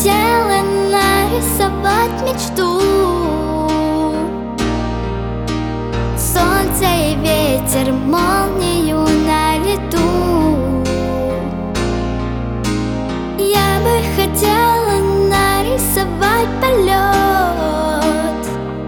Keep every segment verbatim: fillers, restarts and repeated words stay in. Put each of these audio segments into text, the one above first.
хотела нарисовать мечту. Солнце и ветер, молнию на лету. Я бы хотела нарисовать полет,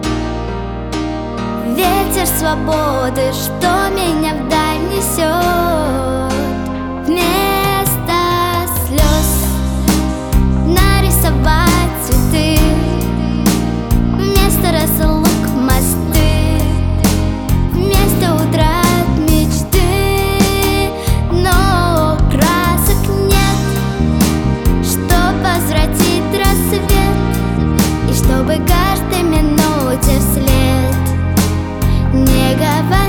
ветер свободы, что меня вдаль несет. Вместо слез нарисовать цветы, вместо разлук мосты, вместо утрат мечты. Но красок нет, чтоб возвратить рассвет, и чтобы каждой минуте вслед не говорить